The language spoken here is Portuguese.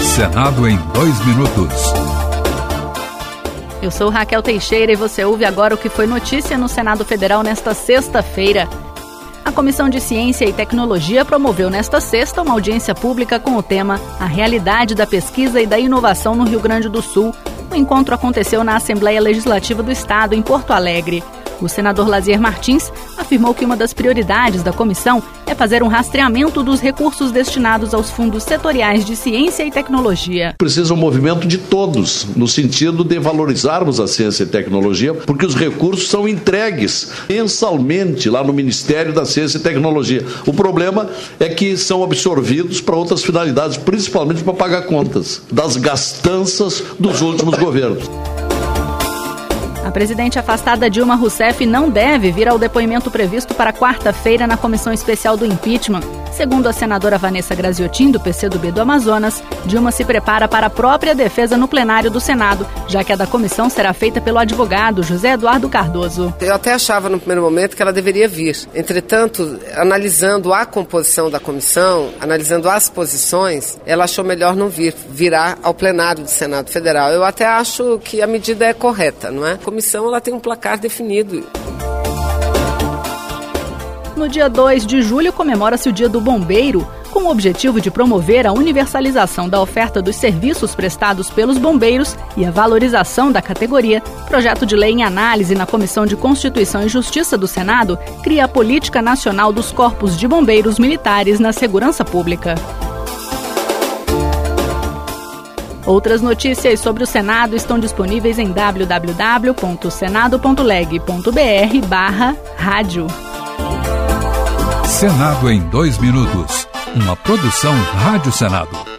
Senado em 2 minutos. Eu sou Raquel Teixeira e você ouve agora o que foi notícia no Senado Federal nesta sexta-feira. A Comissão de Ciência e Tecnologia promoveu nesta sexta uma audiência pública com o tema A Realidade da Pesquisa e da Inovação no Rio Grande do Sul. O encontro aconteceu na Assembleia Legislativa do Estado, em Porto Alegre. O senador Lazier Martins afirmou que uma das prioridades da comissão é fazer um rastreamento dos recursos destinados aos fundos setoriais de ciência e tecnologia. Precisa um movimento de todos, no sentido de valorizarmos a ciência e tecnologia, porque os recursos são entregues mensalmente lá no Ministério da Ciência e Tecnologia. O problema é que são absorvidos para outras finalidades, principalmente para pagar contas das gastanças dos últimos governos. A presidente afastada Dilma Rousseff não deve vir ao depoimento previsto para quarta-feira na Comissão Especial do Impeachment. Segundo a senadora Vanessa Graziotin, do PCdoB do Amazonas, Dilma se prepara para a própria defesa no plenário do Senado, já que a da comissão será feita pelo advogado José Eduardo Cardoso. Eu até achava no primeiro momento que ela deveria vir. Entretanto, analisando a composição da comissão, analisando as posições, ela achou melhor não vir, virá ao plenário do Senado Federal. Eu até acho que a medida é correta, não é? A comissão ela tem um placar definido. No dia 2 de julho comemora-se o Dia do Bombeiro, com o objetivo de promover a universalização da oferta dos serviços prestados pelos bombeiros e a valorização da categoria. Projeto de lei em análise na Comissão de Constituição e Justiça do Senado cria a Política Nacional dos Corpos de Bombeiros Militares na Segurança Pública. Outras notícias sobre o Senado estão disponíveis em www.senado.leg.br/rádio. Senado em 2 minutos. Uma produção Rádio Senado.